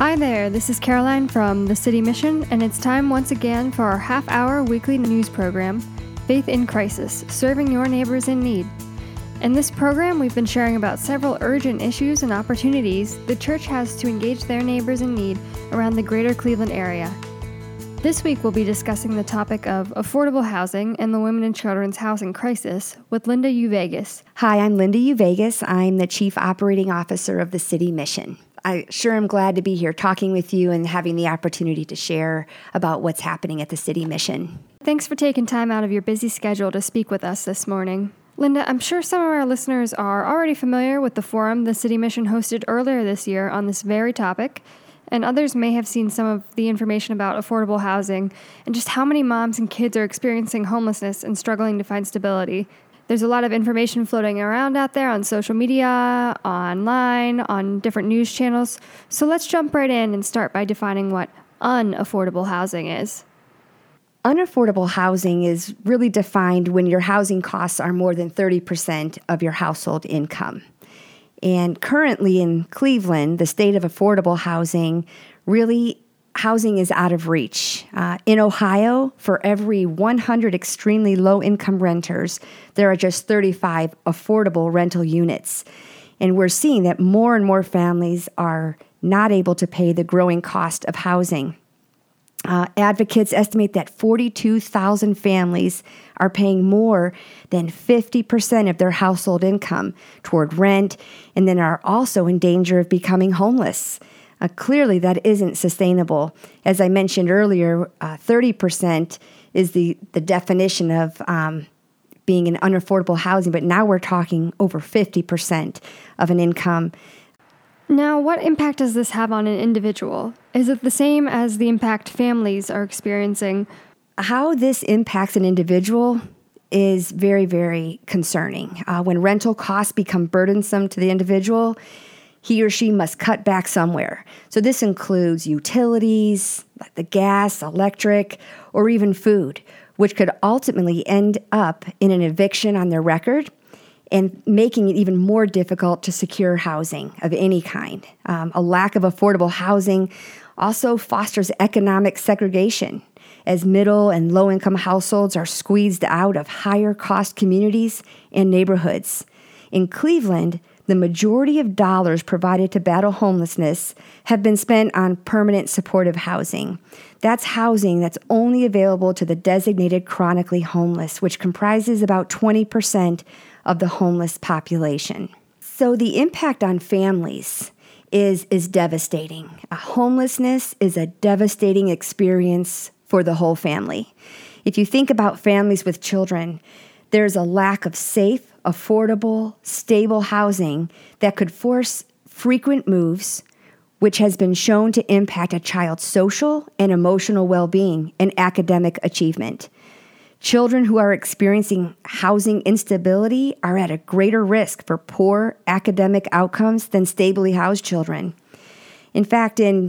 Hi there, this is Caroline from the City Mission, and it's time once again for our half-hour weekly news program, Faith in Crisis, Serving Your Neighbors in Need. In this program, we've been sharing about several urgent issues and opportunities the church has to engage their neighbors in need around the greater Cleveland area. This week, we'll be discussing the topic of affordable housing and the women and children's housing crisis with Linda Uvegas. Hi, I'm Linda Uvegas. I'm the Chief Operating Officer of the City Mission. I sure am glad to be here talking with you and having the opportunity to share about what's happening at the City Mission. Thanks for taking time out of your busy schedule to speak with us this morning. Linda, I'm sure some of our listeners are already familiar with the forum the City Mission hosted earlier this year on this very topic, and others may have seen some of the information about affordable housing and just how many moms and kids are experiencing homelessness and struggling to find stability. There's a lot of information floating around out there on social media, online, on different news channels. So let's jump right in and start by defining what unaffordable housing is. Unaffordable housing is really defined when your housing costs are more than 30% of your household income. And currently in Cleveland, the state of affordable housing, housing is out of reach. In Ohio, for every 100 extremely low-income renters, there are just 35 affordable rental units. And we're seeing that more and more families are not able to pay the growing cost of housing. Advocates estimate that 42,000 families are paying more than 50% of their household income toward rent and then are also in danger of becoming homeless. Clearly, that isn't sustainable. As I mentioned earlier, 30% is the definition of being in unaffordable housing, but now we're talking over 50% of an income. Now, what impact does this have on an individual? Is it the same as the impact families are experiencing? How this impacts an individual is very, very concerning. When rental costs become burdensome to the individual, he or she must cut back somewhere. So this includes utilities, like the gas, electric, or even food, which could ultimately end up in an eviction on their record and making it even more difficult to secure housing of any kind. A lack of affordable housing also fosters economic segregation as middle and low-income households are squeezed out of higher-cost communities and neighborhoods. In Cleveland, the majority of dollars provided to battle homelessness have been spent on permanent supportive housing. That's housing that's only available to the designated chronically homeless, which comprises about 20% of the homeless population. So the impact on families is devastating. Homelessness is a devastating experience for the whole family. If you think about families with children, there's a lack of safe, affordable, stable housing that could force frequent moves, which has been shown to impact a child's social and emotional well-being and academic achievement. Children who are experiencing housing instability are at a greater risk for poor academic outcomes than stably housed children. In fact, in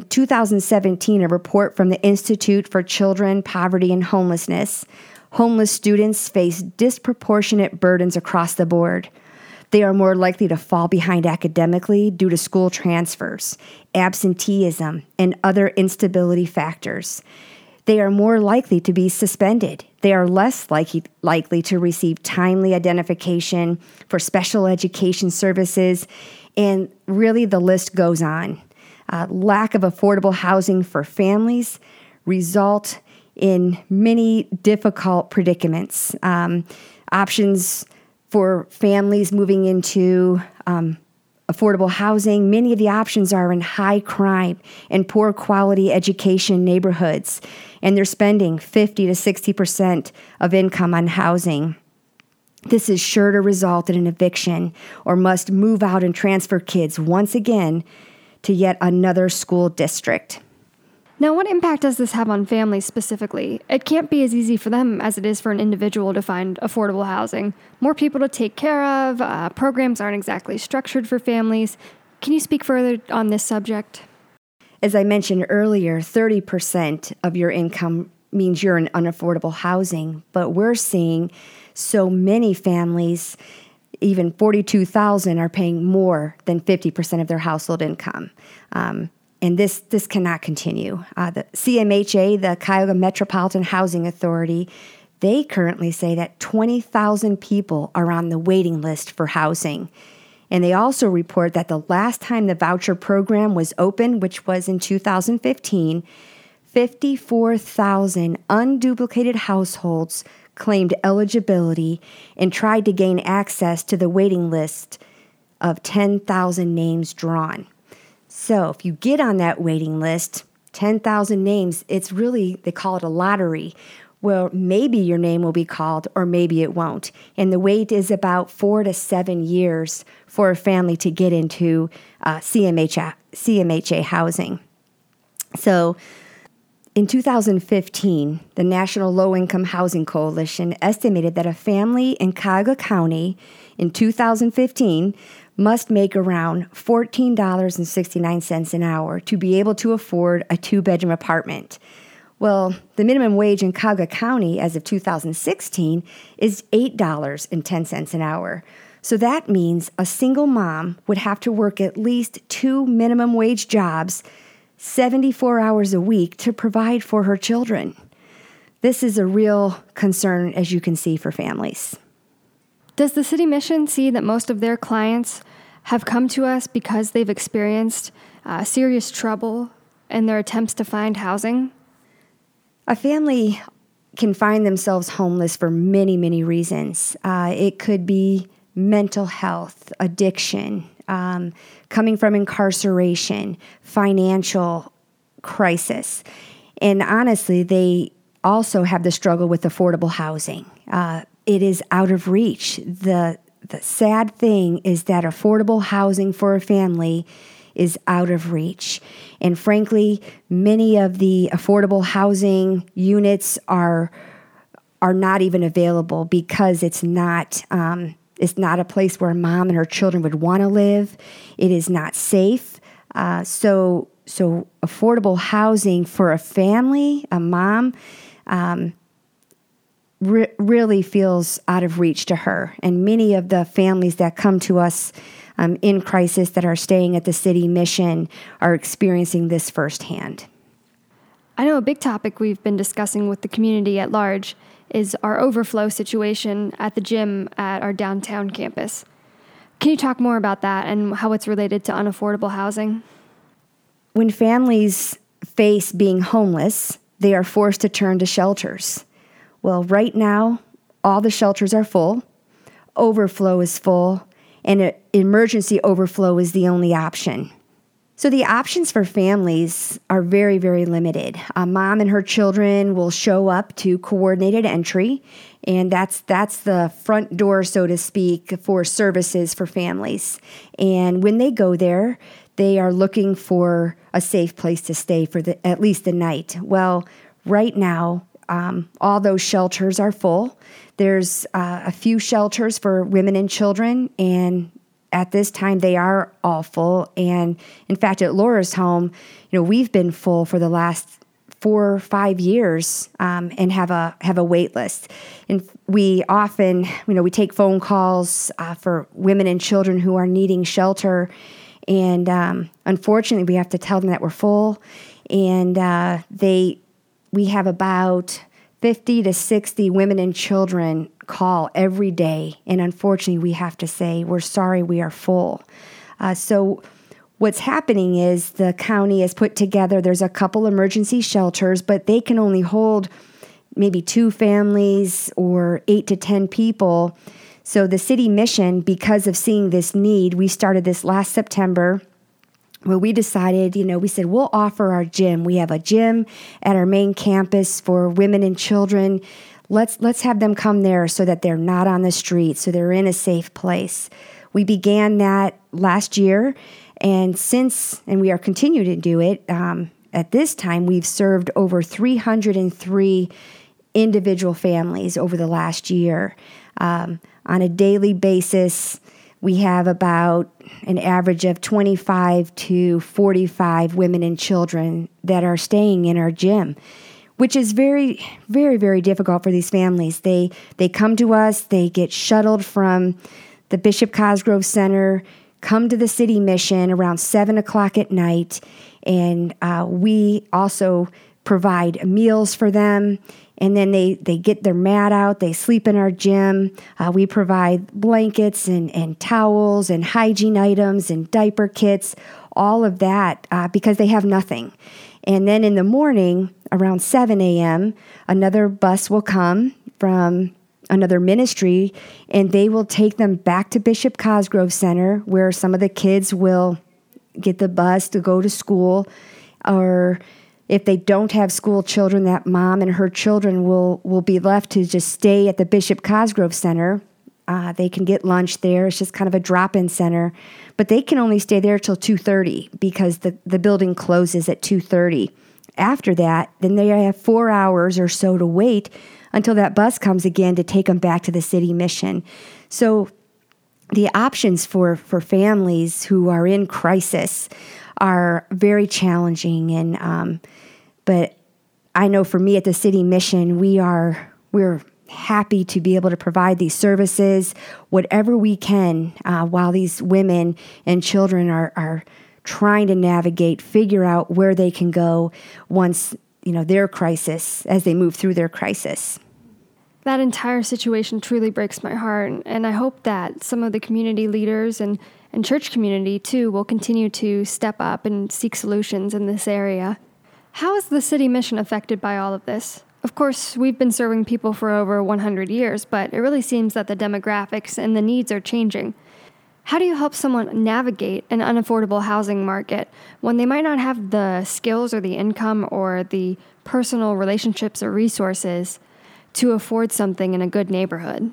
2017, a report from the Institute for Children, Poverty, and Homelessness, homeless students face disproportionate burdens across the board. They are more likely to fall behind academically due to school transfers, absenteeism, and other instability factors. They are more likely to be suspended. They are less likely to receive timely identification for special education services, and really the list goes on. Lack of affordable housing for families result in many difficult predicaments. Options for families moving into affordable housing, many of the options are in high crime and poor quality education neighborhoods, and they're spending 50 to 60% of income on housing. This is sure to result in an eviction or must move out and transfer kids once again to yet another school district. Now, what impact does this have on families specifically? It can't be as easy for them as it is for an individual to find affordable housing. More people to take care of, programs aren't exactly structured for families. Can you speak further on this subject? As I mentioned earlier, 30% of your income means you're in unaffordable housing, but we're seeing so many families, even 42,000, are paying more than 50% of their household income. and this cannot continue. The CMHA, the Cuyahoga Metropolitan Housing Authority, they currently say that 20,000 people are on the waiting list for housing. And they also report that the last time the voucher program was open, which was in 2015, 54,000 unduplicated households claimed eligibility and tried to gain access to the waiting list of 10,000 names drawn. So if you get on that waiting list, 10,000 names, it's really, they call it a lottery. Well, maybe your name will be called or maybe it won't. And the wait is about 4 to 7 years for a family to get into CMHA housing. So in 2015, the National Low Income Housing Coalition estimated that a family in Cuyahoga County in 2015 must make around $14.69 an hour to be able to afford a 2-bedroom apartment. Well, the minimum wage in Cuyahoga County as of 2016 is $8.10 an hour. So that means a single mom would have to work at least 2 minimum wage jobs, 74 hours a week, to provide for her children. This is a real concern, as you can see, for families. Does the City Mission see that most of their clients have come to us because they've experienced serious trouble in their attempts to find housing? A family can find themselves homeless for many, many reasons. It could be mental health, addiction, coming from incarceration, financial crisis. And honestly, they also have the struggle with affordable housing. It is out of reach. The sad thing is that affordable housing for a family is out of reach. And frankly, many of the affordable housing units are not even available because it's not a place where a mom and her children would want to live. It is not safe. So affordable housing for a family, a mom, really feels out of reach to her. And many of the families that come to us in crisis that are staying at the City Mission are experiencing this firsthand. I know a big topic we've been discussing with the community at large is our overflow situation at the gym at our downtown campus. Can you talk more about that and how it's related to unaffordable housing? When families face being homeless, they are forced to turn to shelters. Well, right now, all the shelters are full, overflow is full, and emergency overflow is the only option. So the options for families are very, very limited. A mom and her children will show up to coordinated entry, and that's the front door, so to speak, for services for families. And when they go there, they are looking for a safe place to stay for at least the night. Well, right now, all those shelters are full. There's a few shelters for women and children, and at this time they are all full. And in fact, at Laura's home, we've been full for the last 4 or 5 years, and have a wait list. And we often, we take phone calls for women and children who are needing shelter, and unfortunately, we have to tell them that we're full, and we have about 50 to 60 women and children call every day. And unfortunately, we have to say, we're sorry, we are full. So what's happening is the county has put together, there's a couple emergency shelters, but they can only hold maybe 2 families or 8 to 10 people. So the City Mission, because of seeing this need, we started this last September, where we decided, we said, we'll offer our gym. We have a gym at our main campus for women and children. Let's have them come there so that they're not on the street, so they're in a safe place. We began that last year, and we are continuing to do it. At this time, we've served over 303 individual families over the last year. On a daily basis, we have about an average of 25 to 45 women and children that are staying in our gym, which is very, very, very difficult for these families. They come to us, they get shuttled from the Bishop Cosgrove Center, come to the City Mission around 7 o'clock at night, And we also provide meals for them. And then they get their mat out. They sleep in our gym. We provide blankets and towels and hygiene items and diaper kits, all of that because they have nothing. And then in the morning, around 7 a.m., another bus will come from another ministry, and they will take them back to Bishop Cosgrove Center, where some of the kids will get the bus to go to school. Or if they don't have school children, that mom and her children will be left to just stay at the Bishop Cosgrove Center. They can get lunch there. It's just kind of a drop-in center. But they can only stay there till 2:30 because the building closes at 2:30. After that, then they have 4 hours or so to wait until that bus comes again to take them back to the city mission. So the options for families who are in crisis are very challenging. And but I know for me at the city mission, we're happy to be able to provide these services, whatever we can, while these women and children are trying to navigate, figure out where they can go once, their crisis, as they move through their crisis. That entire situation truly breaks my heart, and I hope that some of the community leaders and church community, too, will continue to step up and seek solutions in this area. How is the city mission affected by all of this? Of course, we've been serving people for over 100 years, but it really seems that the demographics and the needs are changing. How do you help someone navigate an unaffordable housing market when they might not have the skills or the income or the personal relationships or resources to afford something in a good neighborhood?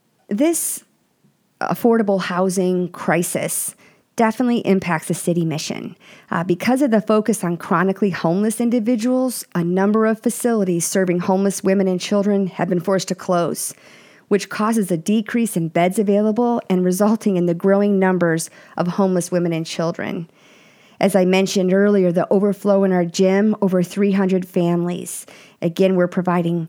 This affordable housing crisis definitely impacts the city mission. Because of the focus on chronically homeless individuals, a number of facilities serving homeless women and children have been forced to close, which causes a decrease in beds available and resulting in the growing numbers of homeless women and children. As I mentioned earlier, the overflow in our gym, over 300 families. Again, we're providing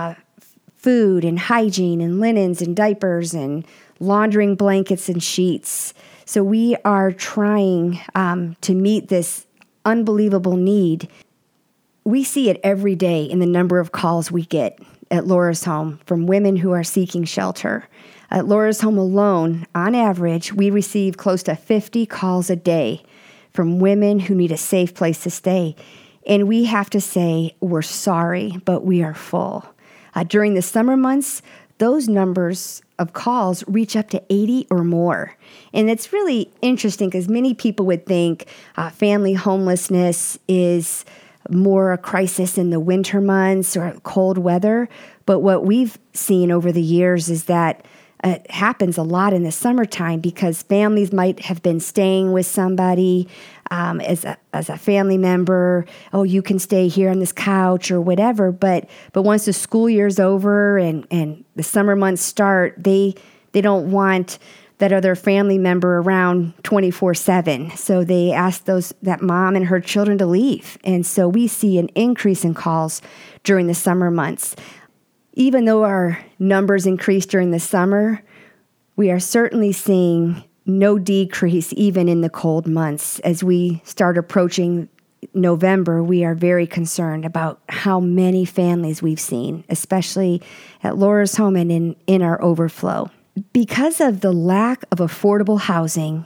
food and hygiene and linens and diapers and laundering blankets and sheets. So we are trying to meet this unbelievable need. We see it every day in the number of calls we get at Laura's Home from women who are seeking shelter. At Laura's Home alone, on average, we receive close to 50 calls a day from women who need a safe place to stay. And we have to say, we're sorry, but we are full. During the summer months, those numbers of calls reach up to 80 or more. And it's really interesting because many people would think family homelessness is more a crisis in the winter months or cold weather. But what we've seen over the years is that it happens a lot in the summertime because families might have been staying with somebody as a family member. Oh, you can stay here on this couch or whatever. But once the school year's over and the summer months start, they don't want that other family member around 24/7. So they ask that mom and her children to leave. And so we see an increase in calls during the summer months. Even though our numbers increase during the summer, we are certainly seeing no decrease even in the cold months. As we start approaching November, we are very concerned about how many families we've seen, especially at Laura's Home and in our overflow. Because of the lack of affordable housing,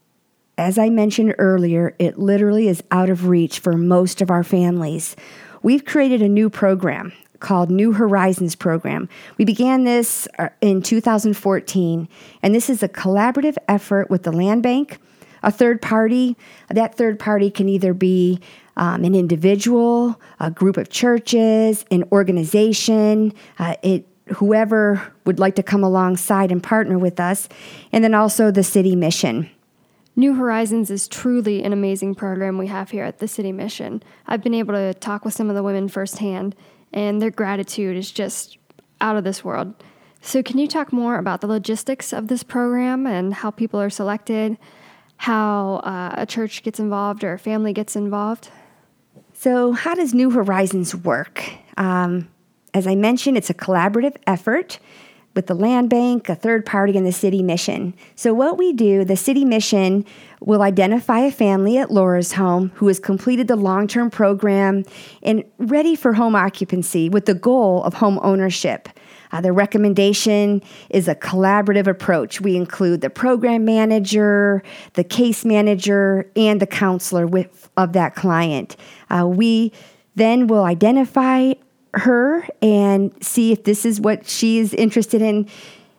as I mentioned earlier, it literally is out of reach for most of our families. We've created a new program called New Horizons Program. We began this in 2014, and this is a collaborative effort with the Land Bank, a third party. That third party can either be an individual, a group of churches, an organization, whoever would like to come alongside and partner with us, and then also the city mission. New Horizons is truly an amazing program we have here at the city mission. I've been able to talk with some of the women firsthand, and their gratitude is just out of this world. So can you talk more about the logistics of this program and how people are selected, how a church gets involved or a family gets involved? So how does New Horizons work? As I mentioned, it's a collaborative effort. with the land bank, a third party, and the city mission. So what we do, the city mission will identify a family at Laura's home who has completed the long-term program and ready for home occupancy with the goal of home ownership. The recommendation is a collaborative approach. We include the program manager, the case manager, and the counselor of that client. We then will identify her and see if this is what she is interested in.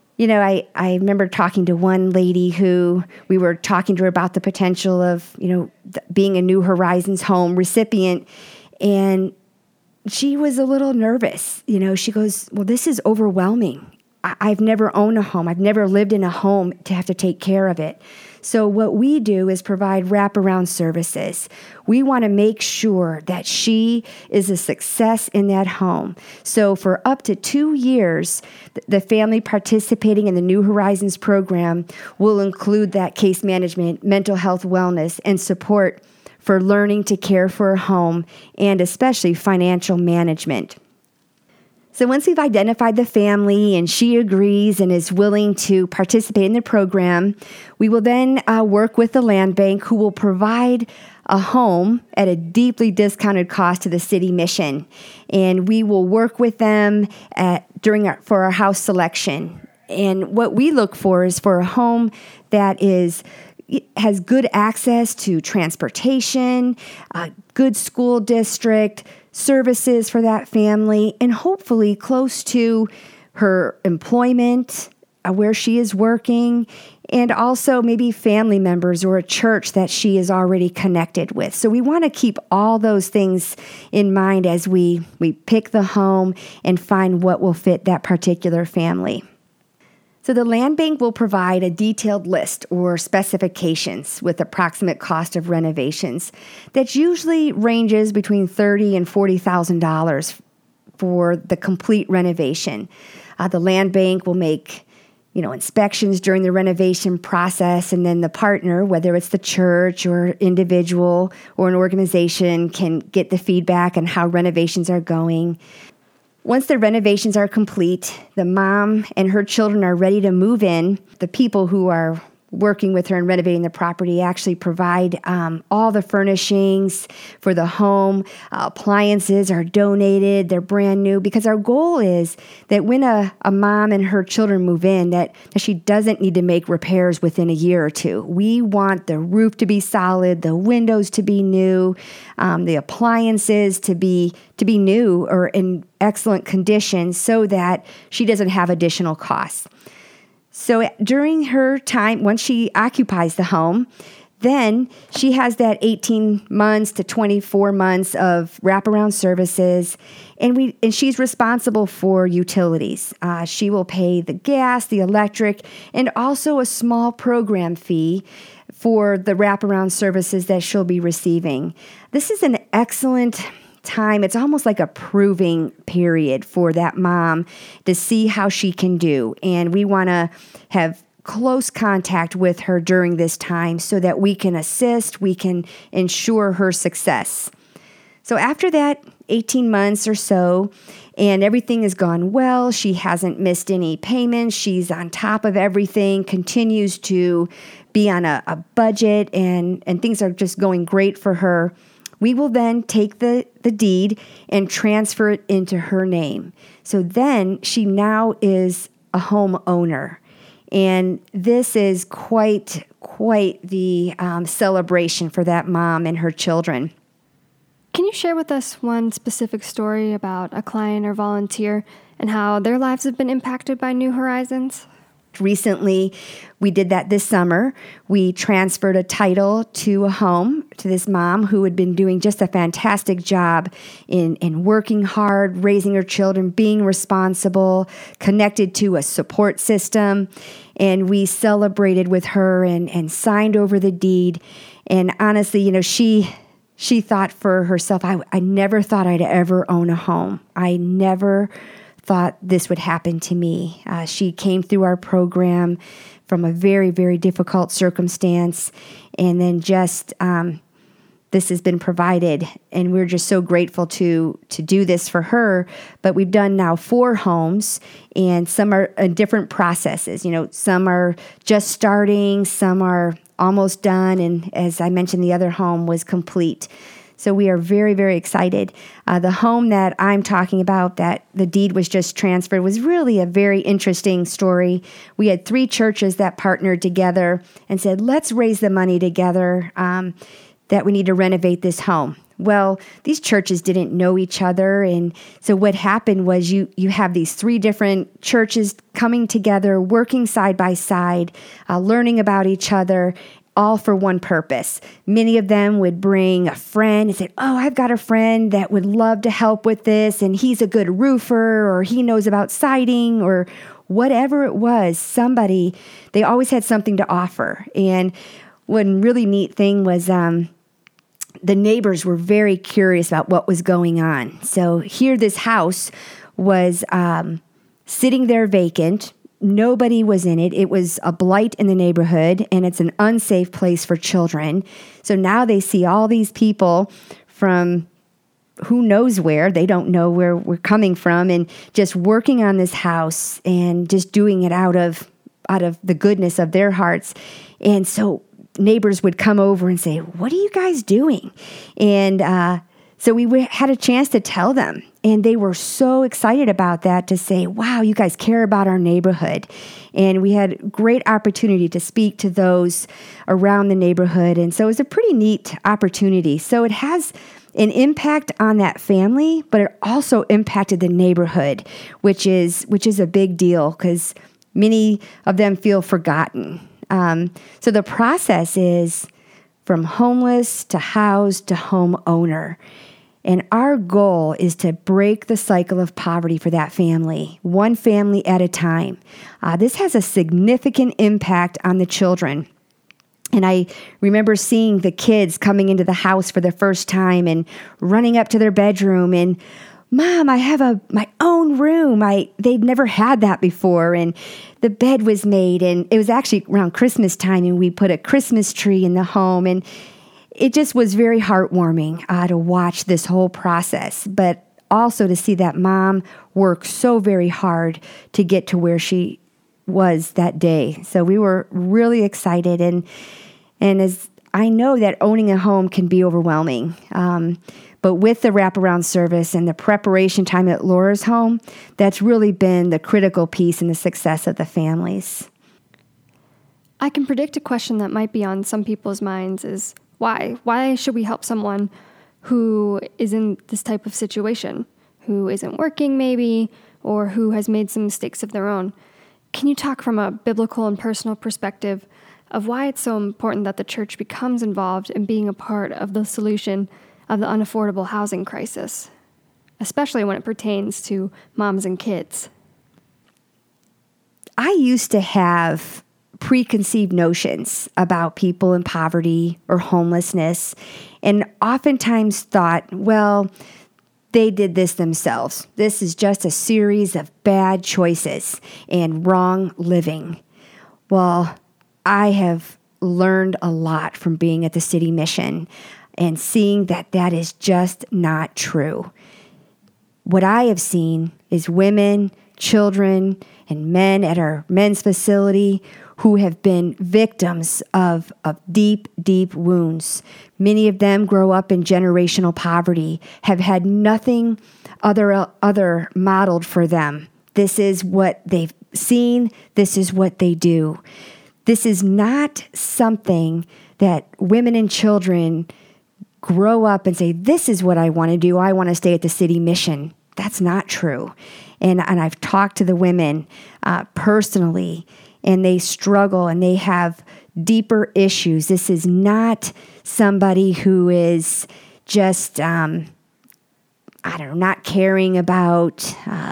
I remember talking to one lady who we were talking to her about the potential of, being a New Horizons home recipient, and she was a little nervous. She goes, well, this is overwhelming. I've never owned a home. I've never lived in a home to have to take care of it. So what we do is provide wraparound services. We want to make sure that she is a success in that home. So for up to 2 years, the family participating in the New Horizons program will include that case management, mental health, wellness, and support for learning to care for a home, and especially financial management. So once we've identified the family and she agrees and is willing to participate in the program, we will then work with the land bank, who will provide a home at a deeply discounted cost to the city mission. And we will work with them for our house selection. And what we look for is for a home that has good access to transportation, a good school district, services for that family, and hopefully close to her employment, where she is working, and also maybe family members or a church that she is already connected with. So we want to keep all those things in mind as we pick the home and find what will fit that particular family. So the land bank will provide a detailed list or specifications with approximate cost of renovations that usually ranges between $30,000 and $40,000 for the complete renovation. The land bank will make inspections during the renovation process, and then the partner, whether it's the church or individual or an organization, can get the feedback on how renovations are going. Once the renovations are complete, the mom and her children are ready to move in. The people who are working with her and renovating the property actually provide all the furnishings for the home. Appliances are donated. They're brand new, because our goal is that when a mom and her children move in, that she doesn't need to make repairs within a year or two. We want the roof to be solid, the windows to be new, the appliances to be new or in excellent condition, so that she doesn't have additional costs. So during her time, once she occupies the home, then she has that 18 months to 24 months of wraparound services, and she's responsible for utilities. She will pay the gas, the electric, and also a small program fee for the wraparound services that she'll be receiving. This is an excellent time. It's almost like a proving period for that mom to see how she can do. And we want to have close contact with her during this time so that we can assist, we can ensure her success. So after that 18 months or so, and everything has gone well, she hasn't missed any payments, she's on top of everything, continues to be on a budget, and things are just going great for her, we will then take the deed and transfer it into her name. So then she now is a homeowner. And this is quite the celebration for that mom and her children. Can you share with us one specific story about a client or volunteer and how their lives have been impacted by New Horizons? Recently, we did that this summer. We transferred a title to a home to this mom who had been doing just a fantastic job in working hard, raising her children, being responsible, connected to a support system. And we celebrated with her and signed over the deed. And honestly, she thought for herself, I never thought I'd ever own a home. I never thought this would happen to me. She came through our program from a very, very difficult circumstance, and then just this has been provided, and we're just so grateful to do this for her. But we've done now 4 homes, and some are in different processes. Some are just starting, some are almost done, and as I mentioned, the other home was complete. So we are very, very excited. The home that I'm talking about, that the deed was just transferred, was really a very interesting story. We had 3 churches that partnered together and said, let's raise the money together that we need to renovate this home. Well, these churches didn't know each other, and so what happened was you have these 3 different churches coming together, working side by side, learning about each other, all for one purpose. Many of them would bring a friend and say, oh, I've got a friend that would love to help with this, and he's a good roofer, or he knows about siding, or whatever it was. They always had something to offer. And one really neat thing was the neighbors were very curious about what was going on. So here this house was sitting there vacant. Nobody was in it. It was a blight in the neighborhood, and it's an unsafe place for children. So now they see all these people from who knows where. They don't know where we're coming from, and just working on this house and just doing it out of the goodness of their hearts. And so neighbors would come over and say, what are you guys doing? And so we had a chance to tell them, and they were so excited about that, to say, wow, you guys care about our neighborhood. And we had great opportunity to speak to those around the neighborhood. And so it was a pretty neat opportunity. So it has an impact on that family, but it also impacted the neighborhood, which is a big deal, because many of them feel forgotten. So the process is from homeless to housed to homeowner. And our goal is to break the cycle of poverty for that family, one family at a time. This has a significant impact on the children. And I remember seeing the kids coming into the house for the first time and running up to their bedroom and, Mom, I have my own room. They'd never had that before. And the bed was made, and it was actually around Christmas time, and we put a Christmas tree in the home. And it just was very heartwarming to watch this whole process, but also to see that mom work so very hard to get to where she was that day. So we were really excited. And as I know that owning a home can be overwhelming, but with the wraparound service and the preparation time at Laura's home, that's really been the critical piece in the success of the families. I can predict a question that might be on some people's minds is, why? Why should we help someone who is in this type of situation, who isn't working maybe, or who has made some mistakes of their own? Can you talk from a biblical and personal perspective of why it's so important that the church becomes involved in being a part of the solution of the unaffordable housing crisis, especially when it pertains to moms and kids? I used to have preconceived notions about people in poverty or homelessness, and oftentimes thought, well, they did this themselves. This is just a series of bad choices and wrong living. Well, I have learned a lot from being at the City Mission and seeing that that is just not true. What I have seen is women, children, and men at our men's facility who have been victims of deep, deep wounds. Many of them grow up in generational poverty, have had nothing other modeled for them. This is what they've seen. This is what they do. This is not something that women and children grow up and say, this is what I want to do. I want to stay at the City Mission. That's not true. And I've talked to the women personally, and they struggle and they have deeper issues. This is not somebody who is just, not caring about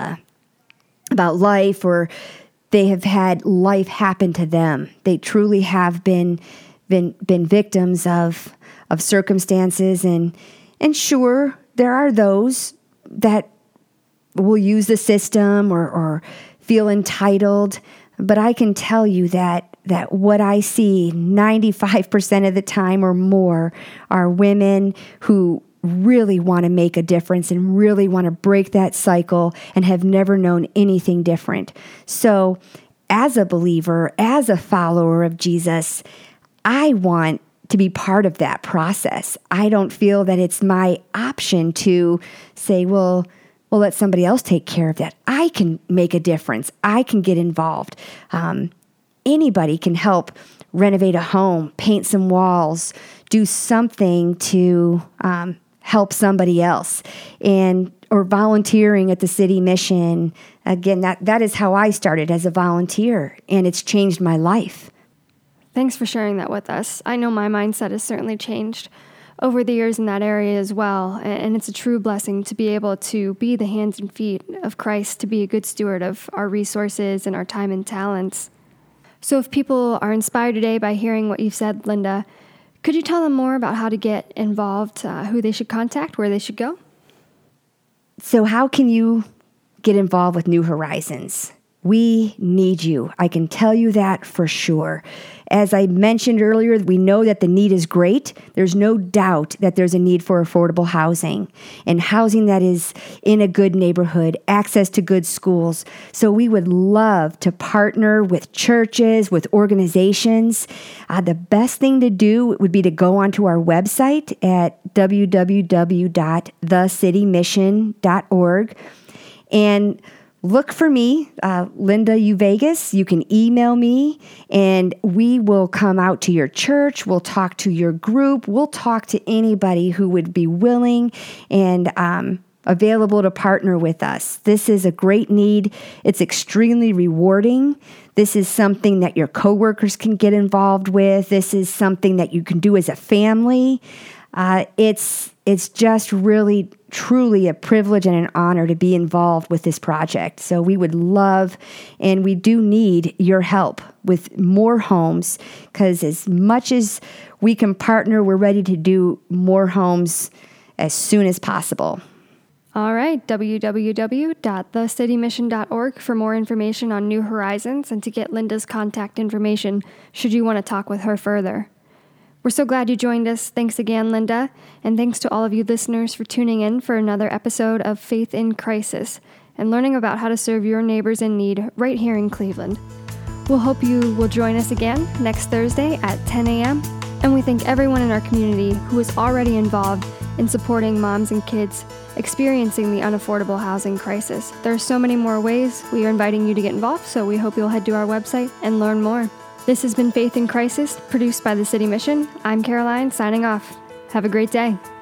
life, or they have had life happen to them. They truly have been victims of circumstances, and sure, there are those that will use the system or feel entitled, But I can tell you that what I see 95% of the time or more are women who really want to make a difference and really want to break that cycle and have never known anything different. So as a believer, as a follower of Jesus, I want to be part of that process. I don't feel that it's my option to say, well, let somebody else take care of that. I can make a difference. I can get involved. Anybody can help renovate a home, paint some walls, do something to help somebody else, or volunteering at the city mission. Again, that is how I started, as a volunteer, and it's changed my life. Thanks for sharing that with us. I know my mindset has certainly changed over the years in that area as well, and it's a true blessing to be able to be the hands and feet of Christ, to be a good steward of our resources and our time and talents. So if people are inspired today by hearing what you've said, Linda, could you tell them more about how to get involved, who they should contact, where they should go? So how can you get involved with New Horizons? We need you. I can tell you that for sure. As I mentioned earlier, we know that the need is great. There's no doubt that there's a need for affordable housing and housing that is in a good neighborhood, access to good schools. So we would love to partner with churches, with organizations. The best thing to do would be to go onto our website at www.thecitymission.org and look for me, Linda U. Vegas. You can email me, and we will come out to your church. We'll talk to your group. We'll talk to anybody who would be willing and available to partner with us. This is a great need. It's extremely rewarding. This is something that your coworkers can get involved with. This is something that you can do as a family. It's just really, truly a privilege and an honor to be involved with this project. So we would love, and we do need your help with more homes, because as much as we can partner, we're ready to do more homes as soon as possible. All right, www.thecitymission.org for more information on New Horizons and to get Linda's contact information should you want to talk with her further. We're so glad you joined us. Thanks again, Linda. And thanks to all of you listeners for tuning in for another episode of Faith in Crisis and learning about how to serve your neighbors in need right here in Cleveland. We'll hope you will join us again next Thursday at 10 a.m. And we thank everyone in our community who is already involved in supporting moms and kids experiencing the unaffordable housing crisis. There are so many more ways we are inviting you to get involved, so we hope you'll head to our website and learn more. This has been Faith in Crisis, produced by the City Mission. I'm Caroline, signing off. Have a great day.